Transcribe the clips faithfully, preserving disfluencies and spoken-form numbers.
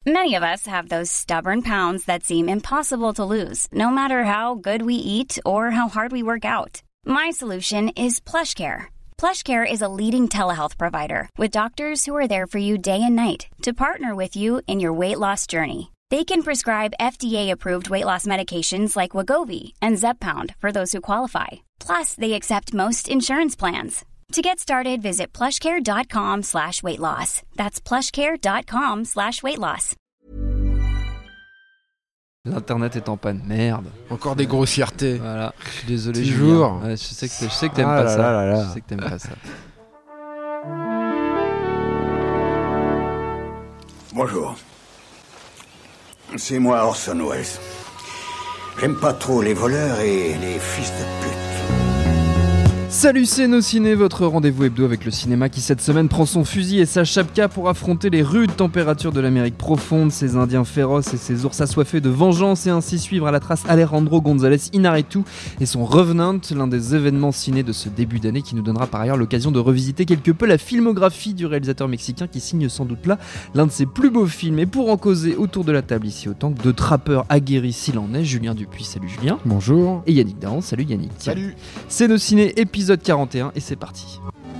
Many of us have those stubborn pounds that seem impossible to lose, no matter how good we eat or how hard we work out. My solution is PlushCare. PlushCare is a leading telehealth provider with doctors who are there for you day and night to partner with you in your weight loss journey. They can prescribe F D A-approved weight loss medications like Wegovy and Zepbound for those who qualify. Plus, they accept most insurance plans. To get started, visit plushcare.com slash weight loss. That's plushcare.com slash weight loss. L'internet est en panne, merde. Encore des grossièretés. Voilà, je suis désolé. Toujours. Ouais, je sais que, je sais que t'aimes ah pas là ça. Là là là. Je sais que t'aimes pas ça. Bonjour. C'est moi Orson Welles. J'aime pas trop les voleurs et les fils de pute. Salut, c'est Nos Ciné, votre rendez-vous hebdo avec le cinéma qui cette semaine prend son fusil et sa chapka pour affronter les rudes températures de l'Amérique profonde, ses indiens féroces et ses ours assoiffés de vengeance et ainsi suivre à la trace Alejandro González Iñárritu et son Revenant, l'un des événements ciné de ce début d'année qui nous donnera par ailleurs l'occasion de revisiter quelque peu la filmographie du réalisateur mexicain qui signe sans doute là l'un de ses plus beaux films. Et pour en causer autour de la table ici autant que deux trappeurs aguerris s'il en est, Julien Dupuis, salut Julien. Bonjour. Et Yannick Dahan, salut Yannick. Salut. C'est Nos Ciné, épisode quarante et un et c'est parti.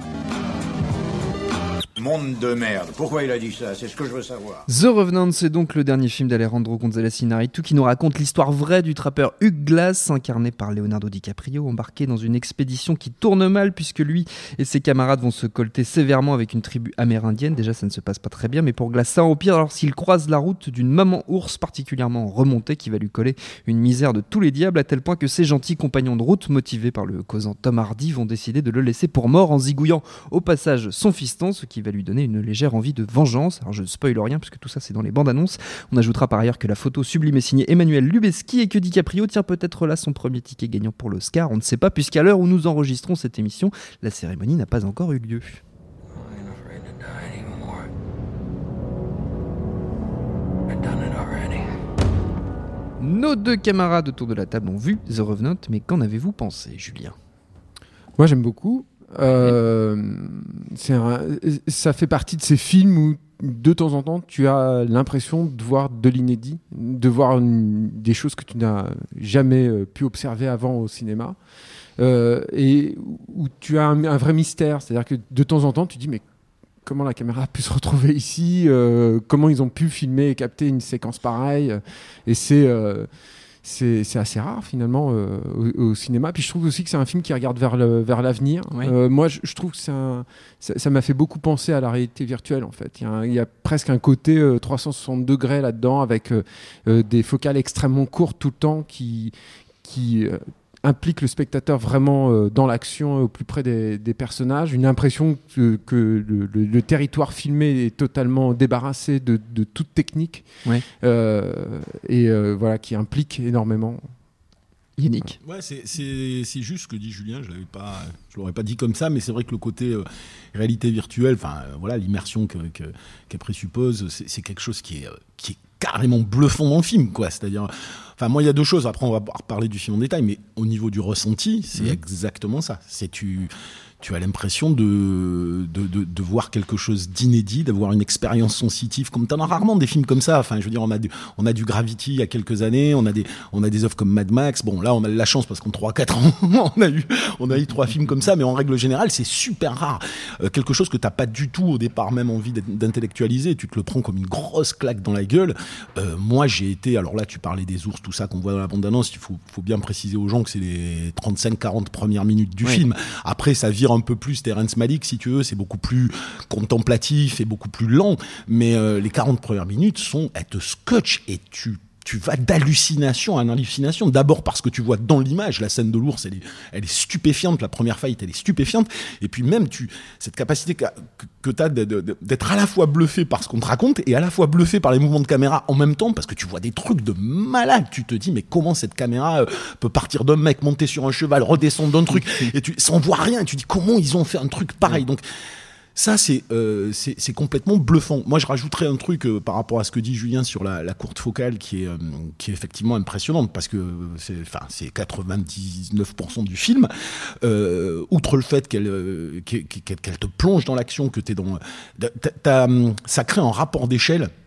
Monde de merde. Pourquoi il a dit ça? C'est ce que je veux savoir. The Revenant, c'est donc le dernier film d'Alejandro González Iñárritu qui nous raconte l'histoire vraie du trappeur Hugh Glass, incarné par Leonardo DiCaprio, embarqué dans une expédition qui tourne mal puisque lui et ses camarades vont se colter sévèrement avec une tribu amérindienne. Déjà, ça ne se passe pas très bien, mais pour Glass, ça empire lorsqu'il croise la route d'une maman ours particulièrement remontée qui va lui coller une misère de tous les diables à tel point que ses gentils compagnons de route, motivés par le causant Tom Hardy, vont décider de le laisser pour mort en zigouillant au passage son fiston, ce qui va lui donner une légère envie de vengeance. Alors je ne spoil rien puisque tout ça c'est dans les bandes annonces. On ajoutera par ailleurs que la photo sublime est signée Emmanuel Lubezki et que DiCaprio tient peut-être là son premier ticket gagnant pour l'Oscar. On ne sait pas puisqu'à l'heure où nous enregistrons cette émission, la cérémonie n'a pas encore eu lieu. Nos deux camarades autour de la table ont vu The Revenant, mais qu'en avez-vous pensé, Julien ? Moi j'aime beaucoup. Euh, c'est un, ça fait partie de ces films où de temps en temps tu as l'impression de voir de l'inédit, de voir une, des choses que tu n'as jamais euh, pu observer avant au cinéma, euh, et où tu as un, un vrai mystère, c'est-à-dire que de temps en temps tu dis mais comment la caméra a pu se retrouver ici, euh, comment ils ont pu filmer et capter une séquence pareille, et c'est euh, C'est, c'est assez rare finalement euh, au, au cinéma. Puis je trouve aussi que c'est un film qui regarde vers, le, vers l'avenir. Oui. Euh, moi, je, je trouve que c'est un, ça, ça m'a fait beaucoup penser à la réalité virtuelle en fait. Il y a, un, il y a presque un côté euh, trois cent soixante degrés là-dedans avec euh, euh, des focales extrêmement courtes tout le temps qui, qui euh, implique le spectateur vraiment euh, dans l'action, au plus près des, des personnages, une impression que, que le, le, le territoire filmé est totalement débarrassé de, de toute technique, ouais. euh, et euh, voilà, qui implique énormément. Yannick. Ouais, c'est, c'est, c'est juste ce que dit Julien, je l'avais pas, je l'aurais pas dit comme ça, mais c'est vrai que le côté euh, réalité virtuelle, enfin euh, voilà, l'immersion que, que, qu'elle présuppose, c'est, c'est quelque chose qui est, euh, qui est carrément bluffant dans le film, quoi. C'est-à-dire, enfin moi il y a deux choses. Après on va reparler du film en détail, mais au niveau du ressenti, c'est mmh. exactement ça. C'est tu. Tu as l'impression de, de, de, de voir quelque chose d'inédit, d'avoir une expérience sensitive, comme tu en as rarement des films comme ça. Enfin, je veux dire, on a du, on a du Gravity il y a quelques années, on a des, on a des œuvres comme Mad Max. Bon, là, on a de la chance parce qu'en trois quatre ans, on a eu, on a eu trois films comme ça, mais en règle générale, c'est super rare. Euh, quelque chose que t'as pas du tout au départ même envie d'intellectualiser, tu te le prends comme une grosse claque dans la gueule. Euh, moi, j'ai été, alors là, tu parlais des ours, tout ça qu'on voit dans la bande-annonce, il faut, faut bien préciser aux gens que c'est les trente-cinq quarante premières minutes du oui. film. Après, ça vire un peu plus Terrence Malick si tu veux, c'est beaucoup plus contemplatif et beaucoup plus lent, mais euh, les quarante premières minutes sont, elles te scotchent et tu tu vas d'hallucination en hallucination. D'abord parce que tu vois dans l'image, la scène de l'ours, elle est, elle est stupéfiante, la première fight, elle est stupéfiante, et puis même tu, cette capacité que, que tu as de, de, d'être à la fois bluffé par ce qu'on te raconte et à la fois bluffé par les mouvements de caméra en même temps, parce que tu vois des trucs de malade. Tu te dis, mais comment cette caméra euh, peut partir d'un mec, monter sur un cheval, redescendre d'un truc, et tu, sans voir rien, et tu dis, comment ils ont fait un truc pareil. Donc, ça, c'est, euh, c'est, c'est complètement bluffant. Moi, je rajouterais un truc euh, par rapport à ce que dit Julien sur la, la courte focale qui est, euh, qui est effectivement impressionnante parce que c'est, enfin, c'est quatre-vingt-dix-neuf pour cent du film. Euh, outre le fait qu'elle, euh, qu'elle, qu'elle te plonge dans l'action, que t'es dans, t'as, t'as, ça crée un rapport d'échelle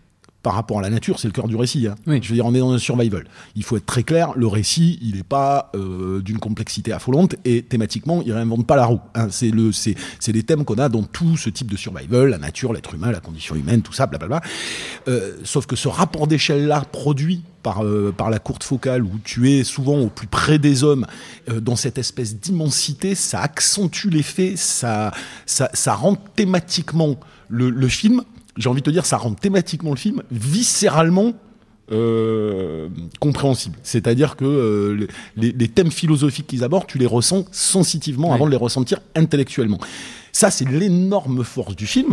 par rapport à la nature, c'est le cœur du récit. Hein. Oui. Je veux dire, on est dans un survival. Il faut être très clair, le récit, il n'est pas euh, d'une complexité affolante et thématiquement, il réinvente pas la roue. Hein. C'est, le, c'est, c'est les thèmes qu'on a dans tout ce type de survival, la nature, l'être humain, la condition humaine, tout ça, blablabla. Euh, sauf que ce rapport d'échelle-là produit par, euh, par la courte focale où tu es souvent au plus près des hommes, euh, dans cette espèce d'immensité, ça accentue l'effet, ça, ça, ça rend thématiquement le, le film, j'ai envie de te dire, ça rend thématiquement le film viscéralement euh, compréhensible. C'est-à-dire que euh, les, les thèmes philosophiques qu'ils abordent, tu les ressens sensitivement, oui, avant de les ressentir intellectuellement. Ça, c'est l'énorme force du film.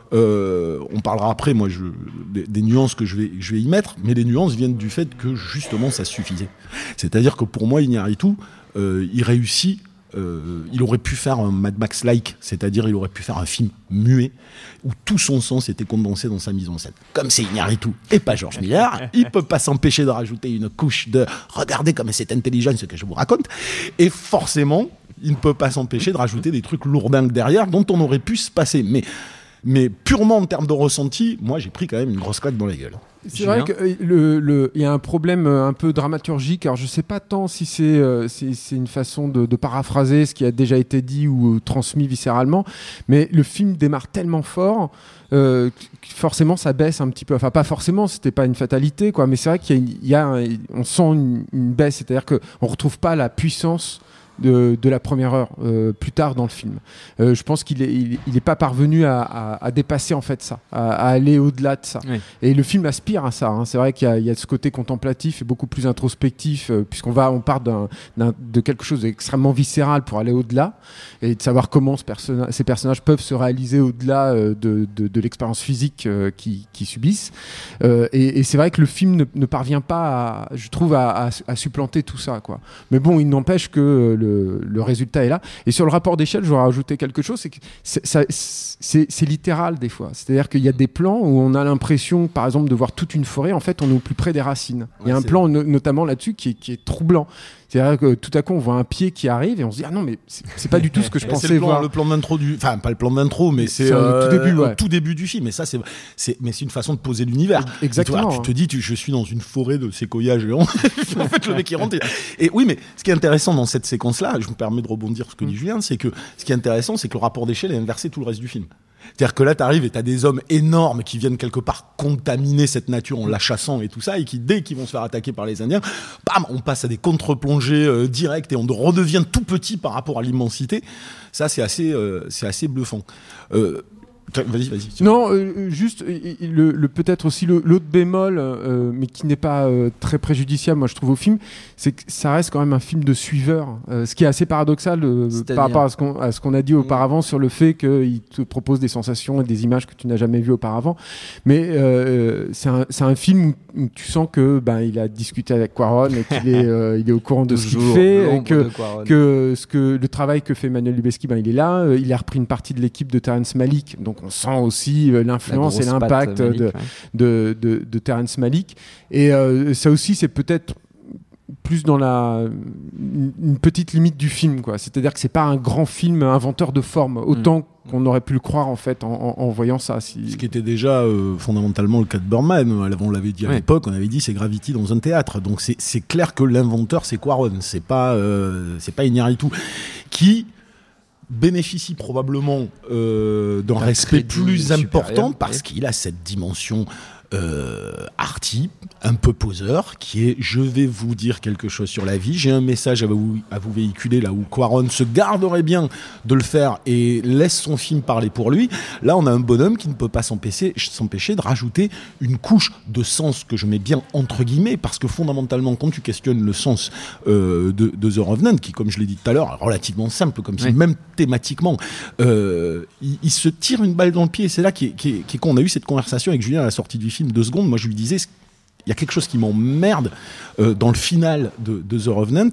Euh, on parlera après, moi, je, des, des nuances que je vais, je vais y mettre, mais les nuances viennent du fait que justement ça suffisait. C'est-à-dire que pour moi, Iñárritu, euh, il réussit. Euh, il aurait pu faire un Mad Max-like, c'est-à-dire il aurait pu faire un film muet où tout son sens était condensé dans sa mise en scène. Comme c'est Iñárritu et pas George Miller, il peut pas s'empêcher de rajouter une couche de « regardez comme c'est intelligent ce que je vous raconte », et forcément, il ne peut pas s'empêcher de rajouter des trucs lourdingues derrière dont on aurait pu se passer. Mais Mais purement en termes de ressenti, moi j'ai pris quand même une grosse claque dans la gueule. C'est vrai qu'il le, le, y a un problème un peu dramaturgique. Alors je sais pas tant si c'est, euh, c'est, c'est une façon de, de paraphraser ce qui a déjà été dit ou transmis viscéralement, mais le film démarre tellement fort euh, que forcément ça baisse un petit peu. Enfin pas forcément, c'était pas une fatalité, quoi. Mais c'est vrai qu'il y a, une, il y a un, on sent une, une baisse, c'est-à-dire que on retrouve pas la puissance De, de la première heure euh, plus tard dans le film. Euh, je pense qu'il est, il, il est pas parvenu à, à, à dépasser en fait ça, à, à aller au-delà de ça. Oui. Et le film aspire à ça. Hein. C'est vrai qu'il y a, il y a ce côté contemplatif et beaucoup plus introspectif, euh, puisqu'on va, on part d'un, d'un, de quelque chose d'extrêmement viscéral pour aller au-delà et de savoir comment ce perso- ces personnages peuvent se réaliser au-delà euh, de, de, de l'expérience physique euh, qu'ils, qu'ils subissent. Euh, et, et c'est vrai que le film ne, ne parvient pas, à, je trouve, à, à, à supplanter tout ça, quoi. Mais bon, il n'empêche que euh, le Le, le résultat est là. Et sur le rapport d'échelle, j'aurais ajouté quelque chose, c'est que c'est, ça, c'est, c'est littéral des fois. C'est-à-dire qu'il y a des plans où on a l'impression, par exemple, de voir toute une forêt. En fait, on est au plus près des racines. Ouais, il y a un plan no- notamment là-dessus qui est, qui est troublant. C'est-à-dire que tout à coup, on voit un pied qui arrive et on se dit ah non mais c'est, c'est pas du tout ce que je pensais c'est le plan, voir. Le plan d'intro du, enfin pas le plan d'intro, mais c'est, c'est euh, tout début, ouais. tout début du film. Et ça c'est, c'est, mais c'est une façon de poser l'univers. Exactement. Tu, vois, tu te dis, tu, je suis dans une forêt de séquoias géants. En fait, le mec qui rentre. Et, et oui, mais ce qui est intéressant dans cette séquence-là, je me permets de rebondir sur ce que dit Julien, c'est que ce qui est intéressant, c'est que le rapport d'échelle est inversé tout le reste du film. C'est-à-dire que là, t'arrives et t'as des hommes énormes qui viennent quelque part contaminer cette nature en la chassant et tout ça, et qui, dès qu'ils vont se faire attaquer par les Indiens, bam, on passe à des contre-plongées euh, directes et on redevient tout petit par rapport à l'immensité. Ça, c'est assez, euh, c'est assez bluffant. Euh, Vas-y, vas-y. Non, euh, juste le, le peut-être aussi le, l'autre bémol, euh, mais qui n'est pas euh, très préjudiciable, moi je trouve au film, c'est que ça reste quand même un film de suiveur, euh, ce qui est assez paradoxal euh, par rapport à ce qu'on à ce qu'on a dit auparavant mmh. sur le fait qu'il te propose des sensations et des images que tu n'as jamais vues auparavant. Mais euh, c'est un c'est un film où, où tu sens que ben il a discuté avec Cuarón et qu'il est euh, il est au courant de ce qu'il fait, et que que ce que le travail que fait Emmanuel Lubezki, ben il est là, euh, il a repris une partie de l'équipe de Terrence Malick, donc on sent aussi euh, l'influence et l'impact Malick, de, ouais. de, de, de Terrence Malick. Et euh, ça aussi, c'est peut-être plus dans la une, une petite limite du film, quoi. C'est-à-dire que c'est pas un grand film inventeur de forme, autant mmh. qu'on aurait pu le croire en fait en, en, en voyant ça. Si... Ce qui était déjà euh, fondamentalement le cas de Birdman. On l'avait dit à ouais. l'époque, on avait dit c'est Gravity dans un théâtre. Donc c'est, c'est clair que l'inventeur c'est Cuarón, c'est pas euh, c'est pas Iñárritu qui bénéficie probablement euh, d'un, d'un respect plus important parce ouais. qu'il a cette dimension euh, arty, un peu poseur, qui est je vais vous dire quelque chose sur la vie, j'ai un message à vous, à vous véhiculer, là où Cuarón se garderait bien de le faire et laisse son film parler pour lui. Là on a un bonhomme qui ne peut pas s'empêcher, s'empêcher de rajouter une couche de sens que je mets bien entre guillemets, parce que fondamentalement quand tu questionnes le sens euh, de, de The Revenant, qui comme je l'ai dit tout à l'heure est relativement simple comme film, oui. même thématiquement euh, il, il se tire une balle dans le pied. Et c'est là qui est, qui est, qui est, qu'on a eu cette conversation avec Julien à la sortie du film deux secondes. Moi je lui disais il y a quelque chose qui m'emmerde euh, dans le final de, de The Revenant,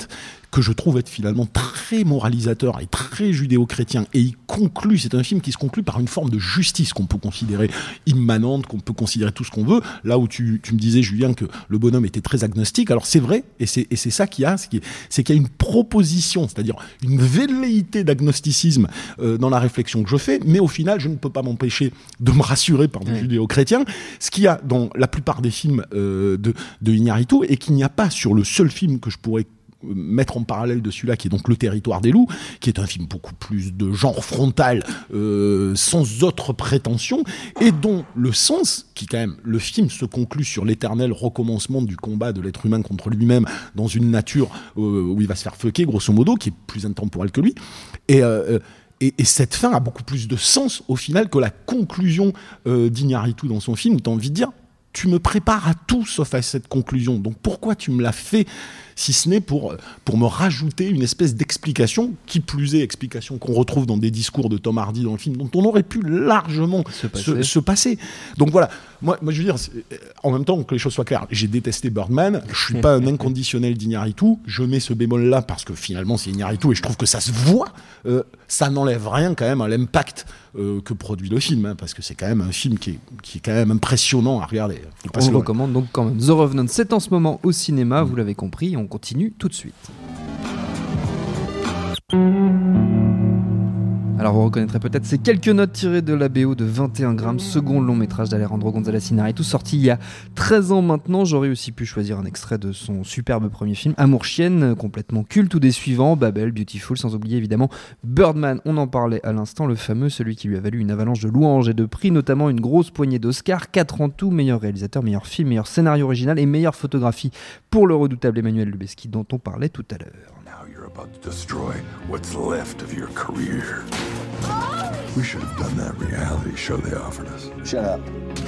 que je trouve être finalement très moralisateur et très judéo-chrétien, et il conclut, c'est un film qui se conclut par une forme de justice qu'on peut considérer immanente, qu'on peut considérer tout ce qu'on veut, là où tu, tu me disais, Julien, que le bonhomme était très agnostique, alors c'est vrai, et c'est, et c'est ça qu'il y a, c'est qu'il, c'est qu'il y a une proposition, c'est-à-dire une velléité d'agnosticisme euh, dans la réflexion que je fais, mais au final, je ne peux pas m'empêcher de me rassurer par des oui. judéo-chrétiens, ce qu'il y a dans la plupart des films euh, de, de Iñárritu, et qu'il n'y a pas sur le seul film que je pourrais mettre en parallèle de celui-là, qui est donc Le Territoire des loups, qui est un film beaucoup plus de genre frontal, euh, sans autre prétention, et dont le sens, qui quand même, le film se conclut sur l'éternel recommencement du combat de l'être humain contre lui-même dans une nature euh, où il va se faire fucker, grosso modo, qui est plus intemporelle que lui, et euh, Et, et cette fin a beaucoup plus de sens, au final, que la conclusion euh, d'Iñárritu dans son film, où tu as envie de dire, tu me prépares à tout sauf à cette conclusion. Donc pourquoi tu me l'as fait, si ce n'est pour, pour me rajouter une espèce d'explication, qui plus est, explication qu'on retrouve dans des discours de Tom Hardy dans le film, dont on aurait pu largement se passer. Se, se passer. Donc voilà, moi, moi je veux dire, en même temps, que les choses soient claires, j'ai détesté Birdman, je suis pas un inconditionnel d'Iñárritu, je mets ce bémol-là parce que finalement c'est Iñárritu et je trouve que ça se voit, euh, ça n'enlève rien quand même à l'impact euh, que produit le film, hein, parce que c'est quand même un film qui est, qui est quand même impressionnant à regarder. On le recommande donc quand même. The Revenant, c'est en ce moment au cinéma, mmh. vous l'avez compris, on continue tout de suite. Alors vous reconnaîtrez peut-être ces quelques notes tirées de la B O de vingt et un grammes, second long métrage d'Alejandro González Iñárritu, sorti il y a treize ans maintenant. J'aurais aussi pu choisir un extrait de son superbe premier film, Amour Chienne, complètement culte, ou des suivants, Babel, Beautiful, sans oublier évidemment Birdman, on en parlait à l'instant, le fameux, celui qui lui a valu une avalanche de louanges et de prix, notamment une grosse poignée d'Oscars, quatre en tout, meilleur réalisateur, meilleur film, meilleur scénario original et meilleure photographie pour le redoutable Emmanuel Lubezki dont on parlait tout à l'heure. About to destroy what's left of your career. We should have done that reality show they offered us. Shut up.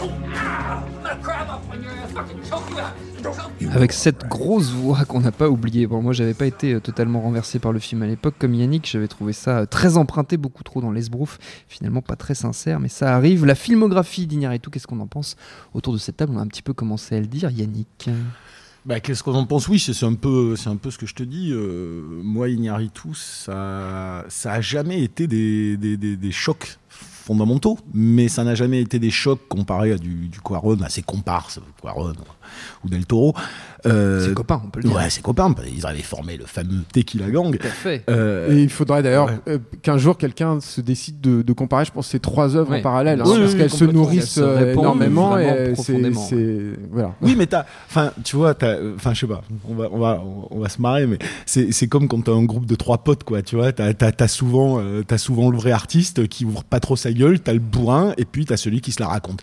Avec cette grosse voix qu'on n'a pas oubliée. Bon, moi, j'avais pas été totalement renversé par le film à l'époque, comme Yannick, j'avais trouvé ça très emprunté, beaucoup trop dans l'esbrouf, finalement pas très sincère, mais ça arrive. La filmographie d'Iñárritu, qu'est-ce qu'on en pense? Autour de cette table, on a un petit peu commencé à le dire, Yannick. Bah, qu'est-ce qu'on en pense? Oui, c'est, c'est, un peu, c'est un peu ce que je te dis. Euh, moi, Iñárritu, ça ça a jamais été des, des, des, des chocs fondamentaux, mais ça n'a jamais été des chocs comparés à du, du Cuarón, à ses comparses, Cuarón ou Del Toro. Euh, ses copains, on peut le dire. Ouais, ses copains. Ils avaient formé le fameux Tequila Gang. Tout à fait. Euh, et il faudrait d'ailleurs ouais. euh, qu'un jour quelqu'un se décide de, de comparer, je pense, ces trois œuvres ouais. en parallèle, hein, oui, parce oui, qu'elles se nourrissent se répond, énormément et c'est, c'est voilà. Oui, mais t'as, enfin, tu vois, enfin, je sais pas, on va, on va, on va se marrer, mais c'est, c'est comme quand t'as un groupe de trois potes, quoi. Tu vois, t'as, t'as, t'as souvent, euh, t'as souvent le vrai artiste qui ouvre pas trop sa gueule, t'as le bourrin, et puis t'as celui qui se la raconte.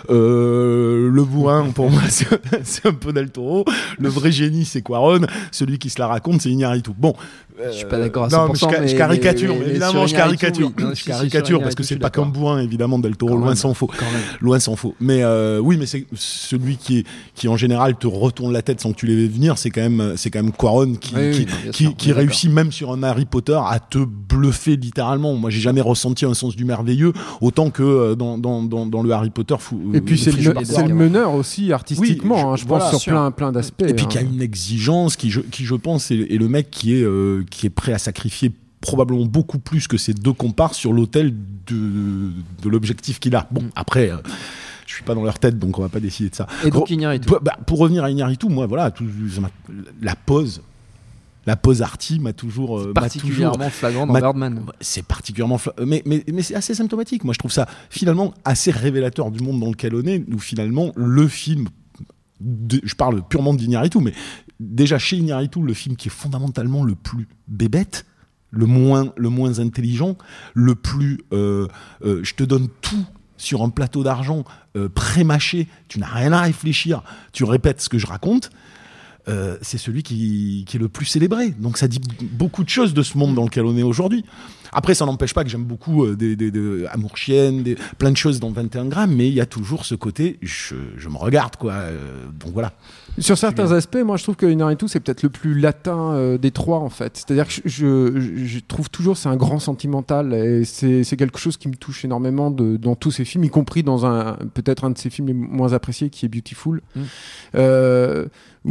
Euh, le bourrin, pour moi, c'est, c'est un peu Del Toro. Le vrai génie, c'est Cuarón. Celui qui se la raconte, c'est Iñárritu. Bon. Euh, je suis pas d'accord à cent pour cent. Non, mais je, je caricature, mais, mais, mais évidemment, je caricature. Oui. Non, je caricature parce que c'est pas qu'un bourrin, évidemment, Del Toro, loin s'en faut. Loin s'en faut. Mais euh, oui, mais c'est celui qui, est, qui en général te retourne la tête sans que tu l'aies venir, c'est quand même, c'est quand même Cuarón qui, oui, qui, oui, non, qui, qui réussit même sur un Harry Potter à te bluffer littéralement. Moi, j'ai jamais ressenti un sens du merveilleux autant que dans, dans, dans, dans le Harry Potter. Fou, et puis c'est, le, c'est le meneur aussi artistiquement, oui, je, hein, je pense, voilà, sur plein, plein d'aspects. Et puis hein. qui a une exigence qui, je, qui je pense, est, est le mec qui est, euh, qui est prêt à sacrifier probablement beaucoup plus que ses deux comparses sur l'autel de, de l'objectif qu'il a. Bon, après, euh, je suis pas dans leur tête, donc on va pas décider de ça. Et donc Iñárritu. Pour, bah, pour revenir à Iñárritu, moi, voilà, tout, la pause. La pause arty m'a toujours... C'est particulièrement toujours, flagrant dans Birdman. C'est particulièrement... Fla- mais, mais, mais c'est assez symptomatique. Moi, je trouve ça, finalement, assez révélateur du monde dans lequel on est, où, finalement, le film... De, je parle purement d'Iñárritu, mais déjà, chez Iñárritu, le film qui est fondamentalement le plus bébête, le moins, le moins intelligent, le plus... Euh, euh, je te donne tout sur un plateau d'argent euh, pré-mâché, tu n'as rien à réfléchir, tu répètes ce que je raconte, Euh, c'est celui qui, qui est le plus célébré. Donc ça dit beaucoup de choses de ce monde dans lequel on est aujourd'hui. Après, ça n'empêche pas que j'aime beaucoup euh, des, des, des Amour Chienne, des, plein de choses dans vingt et un grammes, mais il y a toujours ce côté, je, je me regarde, quoi. Euh, donc voilà. Sur certains aspects, moi je trouve que Iñárritu c'est peut-être le plus latin euh, des trois en fait. C'est-à-dire que je, je, je trouve toujours c'est un grand sentimental et c'est, c'est quelque chose qui me touche énormément de, dans tous ses films, y compris dans un peut-être un de ses films les moins appréciés qui est Beautiful. Mmh. Euh, où, euh,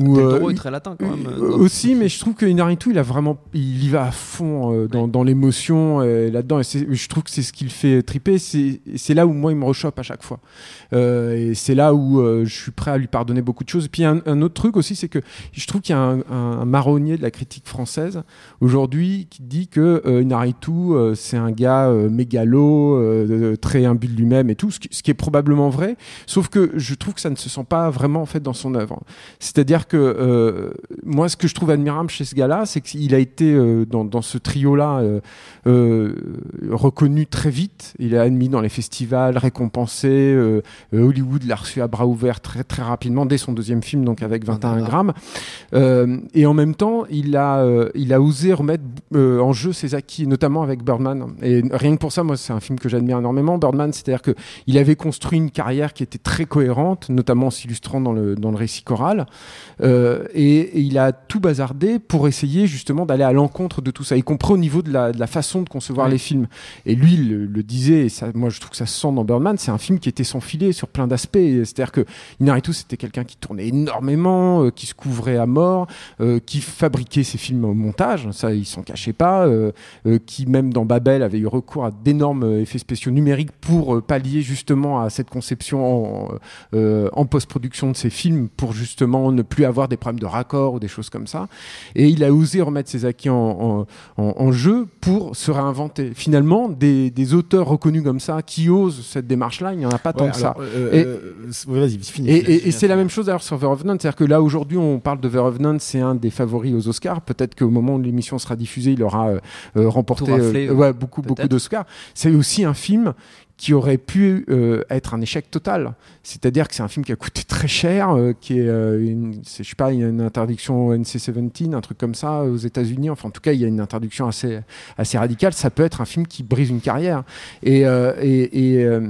héros est très latin quand même. Euh, aussi, mais je trouve que Inarritu, il a vraiment, il y va à fond euh, dans, ouais. dans l'émotion euh, là-dedans. Et c'est, je trouve que c'est ce qui le fait triper. C'est, c'est là où moi il me rechoppe à chaque fois. Euh, et c'est là où euh, je suis prêt à lui pardonner beaucoup de choses. Et puis un, un autre truc aussi, c'est que je trouve qu'il y a un, un, un marronnier de la critique française aujourd'hui qui dit que euh, Inarritu, euh, c'est un gars euh, mégalo, euh, très imbu de lui-même et tout, ce qui, ce qui est probablement vrai. Sauf que je trouve que ça ne se sent pas vraiment en fait dans son œuvre. C'est-à-dire que euh, moi, ce que je trouve admirable chez ce gars-là, c'est qu'il a été euh, dans, dans ce trio-là euh, euh, reconnu très vite. Il est admis dans les festivals, récompensé. Euh, Hollywood l'a reçu à bras ouverts très très rapidement dès son deuxième film, donc avec vingt et un grammes. Euh, et en même temps, il a euh, il a osé remettre euh, en jeu ses acquis, notamment avec Birdman. Et rien que pour ça, moi, c'est un film que j'admire énormément. Birdman, c'est-à-dire que il avait construit une carrière qui était très cohérente, notamment en s'illustrant dans le dans le récit choral. Euh, et, et il a tout bazardé pour essayer justement d'aller à l'encontre de tout ça, y compris au niveau de la, de la façon de concevoir ouais. les films. Et lui, il le, le disait, et ça, moi je trouve que ça se sent dans Birdman, c'est un film qui était sans filet sur plein d'aspects. C'est-à-dire que Inarritu, c'était quelqu'un qui tournait énormément, euh, qui se couvrait à mort, euh, qui fabriquait ses films au montage, ça il s'en cachait pas, euh, euh, qui même dans Babel avait eu recours à d'énormes effets spéciaux numériques pour euh, pallier justement à cette conception en, euh, en post-production de ses films, pour justement ne plus avoir des problèmes de raccord ou des choses comme ça. Et il a osé remettre ses acquis en, en, en, en jeu pour se réinventer. Finalement, des, des auteurs reconnus comme ça qui osent cette démarche-là, il n'y en a pas ouais, tant que ça. Euh, et, euh, vas-y, finis. Et, et, et c'est la même chose d'ailleurs sur The Revenant, c'est-à-dire que là aujourd'hui on parle de The Revenant, c'est un des favoris aux Oscars. Peut-être qu'au moment où l'émission sera diffusée, il aura euh, remporté raflé, euh, ouais, beaucoup peut-être. beaucoup d'Oscars. C'est aussi un film qui aurait pu euh, être un échec total. C'est-à-dire que c'est un film qui a coûté très cher, euh, qui est, euh, une, c'est, je sais pas, il y a une interdiction N C dix-sept, un truc comme ça aux États-Unis. Enfin, en tout cas, il y a une interdiction assez assez radicale. Ça peut être un film qui brise une carrière. Et euh, et et, euh,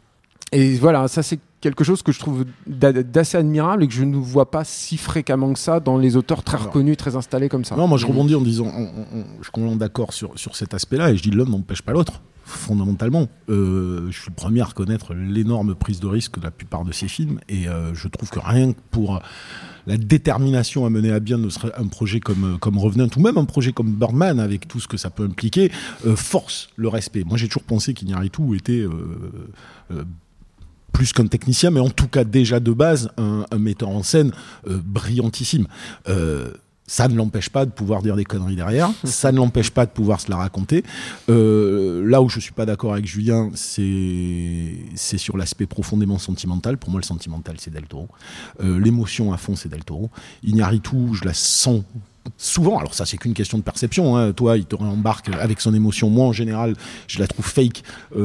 et voilà, ça c'est quelque chose que je trouve d'assez admirable et que je ne vois pas si fréquemment que ça dans les auteurs très reconnus, très installés comme ça. Non, moi je rebondis en disant, on, on, on, je suis complètement d'accord sur, sur cet aspect-là, et je dis l'homme n'empêche pas l'autre, fondamentalement. Euh, je suis le premier à reconnaître l'énorme prise de risque de la plupart de ces films, et euh, je trouve que rien que pour la détermination à mener à bien un projet comme, comme Revenant, ou même un projet comme Birdman, avec tout ce que ça peut impliquer, euh, force le respect. Moi j'ai toujours pensé qu'Inarritu était... Euh, euh, plus qu'un technicien, mais en tout cas déjà de base un, un metteur en scène euh, brillantissime. Euh, ça ne l'empêche pas de pouvoir dire des conneries derrière, ça ne l'empêche pas de pouvoir se la raconter. Euh, là où je suis pas d'accord avec Julien, c'est, c'est sur l'aspect profondément sentimental. Pour moi, le sentimental, c'est Del Toro. Euh, l'émotion à fond, c'est Del Toro. Inarritu, je la sens souvent, alors ça c'est qu'une question de perception, hein. Toi il te réembarque avec son émotion, moi en général je la trouve fake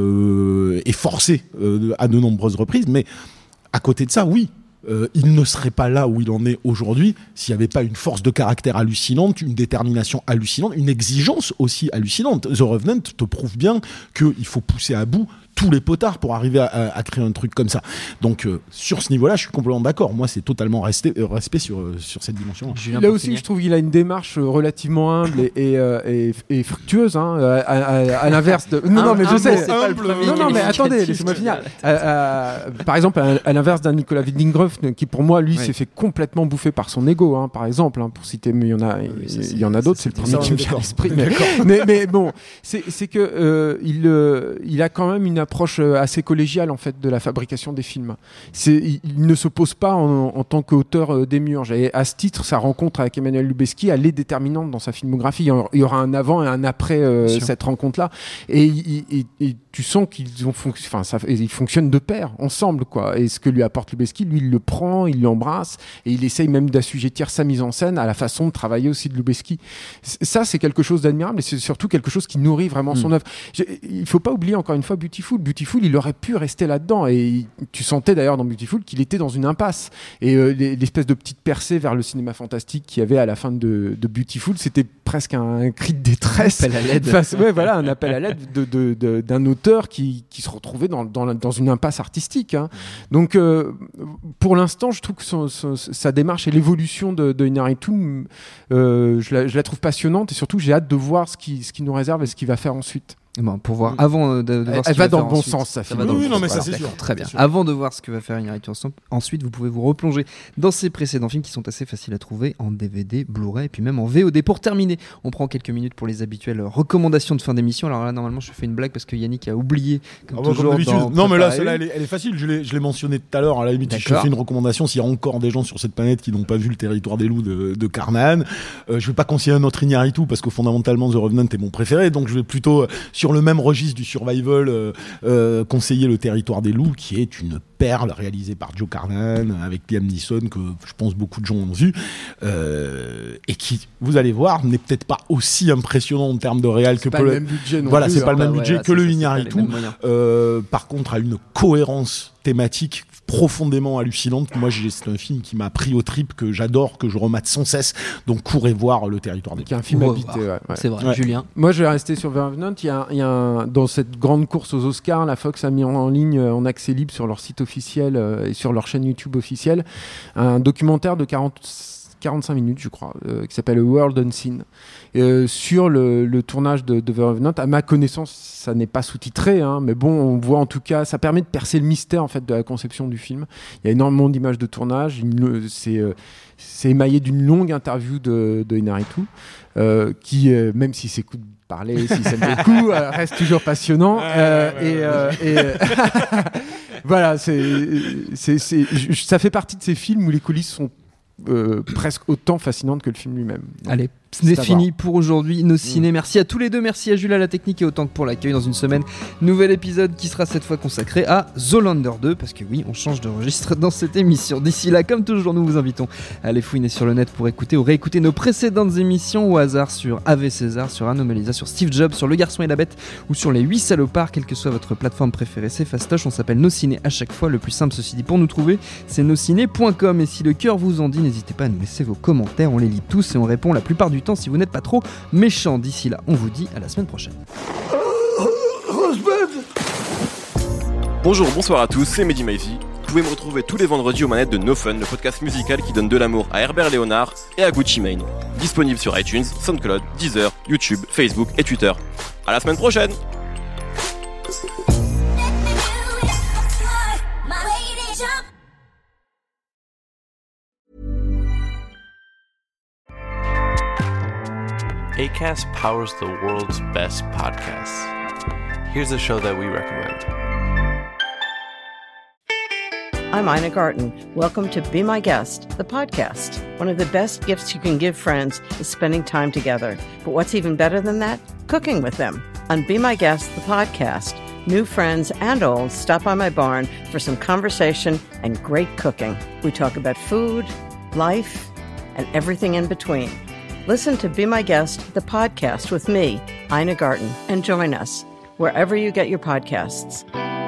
euh, et forcée euh, à de nombreuses reprises, mais à côté de ça, oui, euh, il ne serait pas là où il en est aujourd'hui s'il n'y avait pas une force de caractère hallucinante, une détermination hallucinante, une exigence aussi hallucinante. The Revenant te prouve bien qu'il faut pousser à bout tous les potards pour arriver à, à, à créer un truc comme ça. Donc euh, sur ce niveau-là, je suis complètement d'accord. Moi, c'est totalement resté, euh, respect sur, euh, sur cette dimension. Là aussi, finir. Je trouve qu'il a une démarche relativement humble et, et, euh, et, et fructueuse, hein, à, à, à l'inverse de... Non, non, mais je sais. C'est pas le premier non, non, mais attendez, laissez-moi finir. Euh, euh, par exemple, à, à l'inverse d'un Nicolas Winding Refn, qui pour moi, lui, oui. s'est fait complètement bouffer par son ego, hein, par exemple, hein, pour citer, mais il y en a, oui, il, c'est, il y en a d'autres, c'est, c'est le premier qui me vient à l'esprit. Mais, mais, mais bon, c'est, c'est que euh, il, euh, il a quand même une approche assez collégiale en fait de la fabrication des films. C'est, il, il ne se pose pas en, en tant qu'auteur euh, démiurge. Et à ce titre, sa rencontre avec Emmanuel Lubezki, elle est déterminante dans sa filmographie. Il y aura un avant et un après euh, cette rencontre-là. Et, et, et, et tu sens qu'ils ont fonc- enfin, ça, ils fonctionnent de pair, ensemble, quoi. Et ce que lui apporte Lubezki, lui, il le prend, il l'embrasse et il essaye même d'assujettir sa mise en scène à la façon de travailler aussi de Lubezki. Ça, c'est quelque chose d'admirable et c'est surtout quelque chose qui nourrit vraiment son mmh. œuvre. Il ne faut pas oublier encore une fois Beautiful. Beautiful, il aurait pu rester là-dedans et il, tu sentais d'ailleurs dans Beautiful qu'il était dans une impasse et euh, l'espèce de petite percée vers le cinéma fantastique qu'il y avait à la fin de, de Beautiful, c'était presque un, un cri de détresse, un appel à l'aide. Face, ouais, voilà, un appel à l'aide de, de, de, d'un auteur qui, qui se retrouvait dans, dans, dans une impasse artistique, hein. Donc euh, pour l'instant je trouve que son, son, sa démarche et l'évolution de, de Inarritu, euh, je, la, je la trouve passionnante et surtout j'ai hâte de voir ce qu'il ce qui nous réserve et ce qu'il va faire ensuite. Bon, pour voir avant de, de voir Elle, ce elle qu'il va dans le faire bon ensuite. sens, ça Ça fait. va dans Oui, le non, bon mais sens. ça, c'est D'accord, sûr. Très bien. C'est sûr. Avant de voir ce que va faire Inaritu ensuite, vous pouvez vous replonger dans ses précédents films qui sont assez faciles à trouver en D V D, Blu-ray et puis même en V O D. Pour terminer, on prend quelques minutes pour les habituelles recommandations de fin d'émission. Alors là, normalement, je fais une blague parce que Yannick a oublié, comme Ah bah, toujours. comme d'habitude. d'en Non, mais là, préparer celle-là, une. elle est, elle est facile. Je l'ai, je l'ai mentionné tout à l'heure. À la limite, si je te D'accord. fais une recommandation, s'il y a encore des gens sur cette planète qui n'ont pas vu le Territoire des loups de, de Carnahan, euh, je vais pas conseiller un autre Iñárritu parce que fondamentalement, The Revenant est mon préféré. Donc, je vais plutôt, euh, sur le même registre du survival, euh, euh, conseiller le Territoire des loups, qui est une perle réalisée par Joe Carnahan avec Liam Neeson, que je pense beaucoup de gens ont vu, euh, et qui, vous allez voir, n'est peut-être pas aussi impressionnant en termes de réal que pas peut le le- même budget non Voilà, plus, c'est hein. pas le même Ouais, budget là, que c'est le ça, c'est pas les Iñárritu. mêmes moyens. Euh, par contre, a une cohérence thématique profondément hallucinante. Moi, j'ai, c'est un film qui m'a pris au trip, que j'adore, que je remate sans cesse. Donc, courez voir le Territoire des Qui est un film Au habité. revoir. Ouais, ouais. C'est vrai, Ouais. Julien. Moi, je vais rester sur The Revenant. Il y a, il y a un- dans cette grande course aux Oscars, la Fox a mis en, en ligne, euh, en accès libre sur leur site officiel euh, et sur leur chaîne YouTube officielle, un documentaire de quarante, quarante-cinq minutes, je crois, euh, qui s'appelle A World Unseen, euh, sur le, le tournage de, de The Revenant. À ma connaissance, ça n'est pas sous-titré, hein, mais bon, on voit en tout cas, ça permet de percer le mystère en fait de la conception du film. Il y a énormément d'images de tournage. Une- c'est euh, c'est émaillé d'une longue interview de, de Iñárritu, euh, qui, euh, même si ses coups de parler, si ça me coups, euh, reste toujours passionnant. Euh, et euh, et, euh, voilà, c'est, c'est, c'est, je- ça fait partie de ces films où les coulisses sont euh, presque autant fascinantes que le film lui-même. Donc, Allez, c'est c'est à fini pour aujourd'hui, nos ciné. Merci à tous les deux, merci à Jules à la technique et autant que pour l'accueil. Dans une semaine, nouvel épisode qui sera cette fois consacré à Zoolander deux, parce que oui, on change de registre dans cette émission. D'ici là, comme toujours, nous vous invitons à aller fouiner sur le net pour écouter ou réécouter nos précédentes émissions au hasard sur Ave César, sur Anomalisa, sur Steve Jobs, sur Le Garçon et la Bête ou sur Les huit Salopards, quelle que soit votre plateforme préférée, c'est fastoche. On s'appelle Nos Ciné à chaque fois. Le plus simple, ceci dit, pour nous trouver, c'est nosciné point com. Et si le cœur vous en dit, n'hésitez pas à nous laisser vos commentaires, on les lit tous et on répond la plupart du temps si vous n'êtes pas trop méchant. D'ici là, on vous dit à la semaine prochaine. Bonjour, bonsoir à tous, c'est Mehdi Maizy. Vous pouvez me retrouver tous les vendredis aux manettes de No Fun, le podcast musical qui donne de l'amour à Herbert Léonard et à Gucci Mane. Disponible sur iTunes, SoundCloud, Deezer, YouTube, Facebook et Twitter. À la semaine prochaine! Acast powers the world's best podcasts. Here's a show that we recommend. I'm Ina Garten. Welcome to Be My Guest, the podcast. One of the best gifts you can give friends is spending time together. But what's even better than that? Cooking with them. On Be My Guest, the podcast, new friends and old stop by my barn for some conversation and great cooking. We talk about food, life, and everything in between. Listen to Be My Guest, the podcast with me, Ina Garten, and join us wherever you get your podcasts.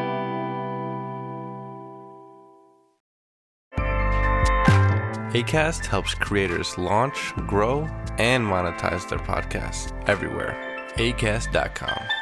Acast helps creators launch, grow, and monetize their podcasts everywhere. acast dot com.